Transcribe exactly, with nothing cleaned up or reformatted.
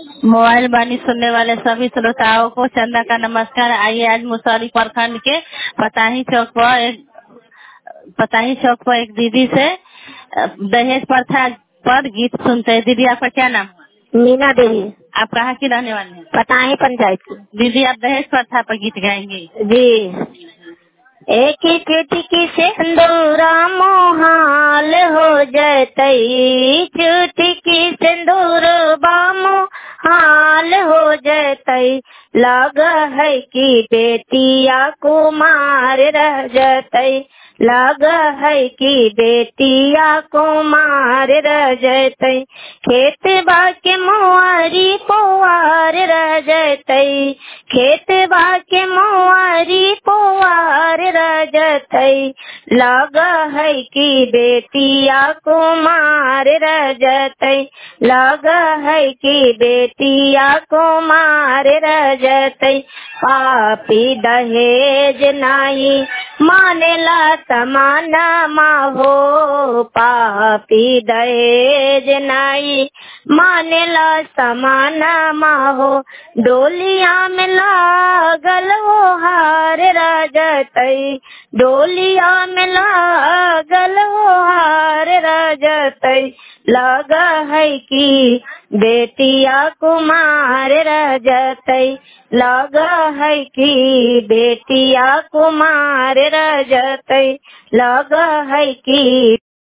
Mobile वाणी सुनने वाले सभी श्रोताओं को चंदा का नमस्कार। आइए आज मुसौरी प्रखंड के पताही चौक पर एक पताही चौक पर एक दीदी से अ, दहेज प्रथा पर गीत सुनते हैं। दीदी आपका क्या नाम है? मीना देवी, आप कहाँ की रहने वाली हैं? पताही पंचायत की। दीदी आप दहेज प्रथा पर गीत गाएंगे। जी। एक एक टिकी से सिंदूरा मोहाल हो जतई, चुटकी सिंदूर बामो हाल हो जतई, लग है कि बेटिया कुमार रह जतई, लग है कि बेटिया कुमार रह जतई, खेत बाके मुआरी पुआर रह जतई, खेत बाके मुआरी पुआर रह जतई, लग है कि बेटिया कुमार रह जतई, लग है कि बेटिया कुमार रह जतई, पापी दहेज नाई मानेला समाना माहो, पापी दहेज नाई मानेला समाना माहो, डोलिया में लागल हो हार रह जतई, डोलिया में लागल हो हार रह जतई, लग है कि बेटिया कुमार रह जतई, लग है कि बेटिया कुमार रह जतई, लग है कि